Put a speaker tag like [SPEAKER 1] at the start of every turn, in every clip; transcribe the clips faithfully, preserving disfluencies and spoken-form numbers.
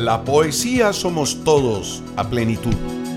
[SPEAKER 1] La poesía somos todos a plenitud.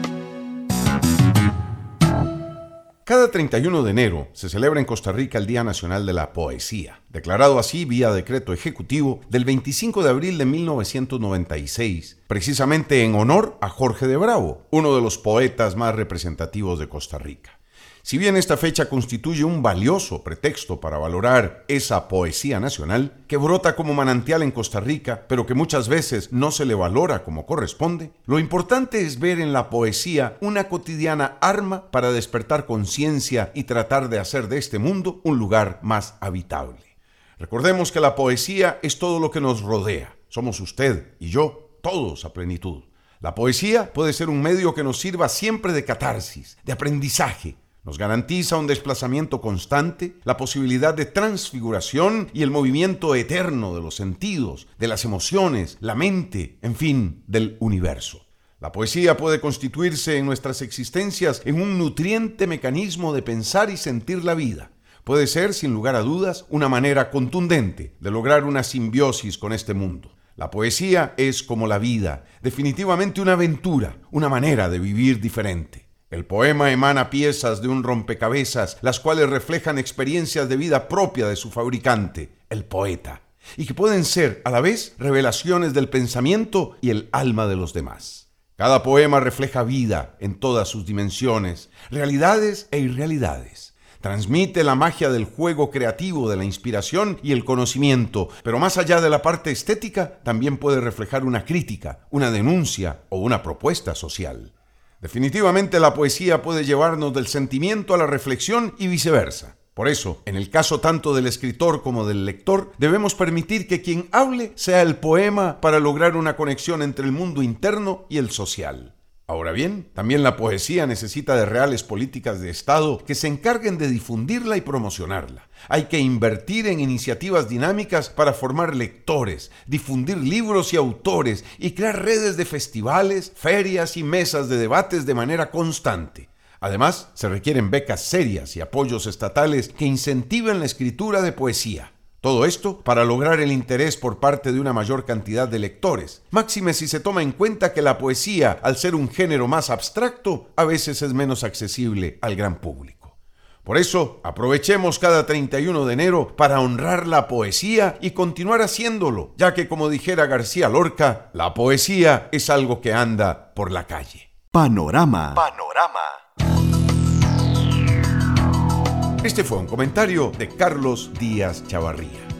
[SPEAKER 1] Cada treinta y uno de enero se celebra en Costa Rica el Día Nacional de la Poesía, declarado así vía decreto ejecutivo del veinticinco de abril de mil novecientos noventa y seis, precisamente en honor a Jorge de Bravo, uno de los poetas más representativos de Costa Rica. Si bien esta fecha constituye un valioso pretexto para valorar esa poesía nacional que brota como manantial en Costa Rica, pero que muchas veces no se le valora como corresponde, lo importante es ver en la poesía una cotidiana arma para despertar conciencia y tratar de hacer de este mundo un lugar más habitable. Recordemos que la poesía es todo lo que nos rodea. Somos usted y yo, todos a plenitud. La poesía puede ser un medio que nos sirva siempre de catarsis, de aprendizaje. Nos garantiza un desplazamiento constante, la posibilidad de transfiguración y el movimiento eterno de los sentidos, de las emociones, la mente, en fin, del universo. La poesía puede constituirse en nuestras existencias en un nutriente mecanismo de pensar y sentir la vida. Puede ser, sin lugar a dudas, una manera contundente de lograr una simbiosis con este mundo. La poesía es como la vida, definitivamente una aventura, una manera de vivir diferente. El poema emana piezas de un rompecabezas, las cuales reflejan experiencias de vida propia de su fabricante, el poeta, y que pueden ser, a la vez, revelaciones del pensamiento y el alma de los demás. Cada poema refleja vida en todas sus dimensiones, realidades e irrealidades. Transmite la magia del juego creativo, de la inspiración y el conocimiento, pero más allá de la parte estética, también puede reflejar una crítica, una denuncia o una propuesta social. Definitivamente la poesía puede llevarnos del sentimiento a la reflexión y viceversa. Por eso, en el caso tanto del escritor como del lector, debemos permitir que quien hable sea el poema para lograr una conexión entre el mundo interno y el social. Ahora bien, también la poesía necesita de reales políticas de Estado que se encarguen de difundirla y promocionarla. Hay que invertir en iniciativas dinámicas para formar lectores, difundir libros y autores y crear redes de festivales, ferias y mesas de debates de manera constante. Además, se requieren becas serias y apoyos estatales que incentiven la escritura de poesía. Todo esto para lograr el interés por parte de una mayor cantidad de lectores, máxime si se toma en cuenta que la poesía, al ser un género más abstracto, a veces es menos accesible al gran público. Por eso, aprovechemos cada treinta y uno de enero para honrar la poesía y continuar haciéndolo, ya que, como dijera García Lorca, la poesía es algo que anda por la calle.
[SPEAKER 2] Panorama.
[SPEAKER 1] Panorama. Este fue un comentario de Carlos Díaz Chavarría.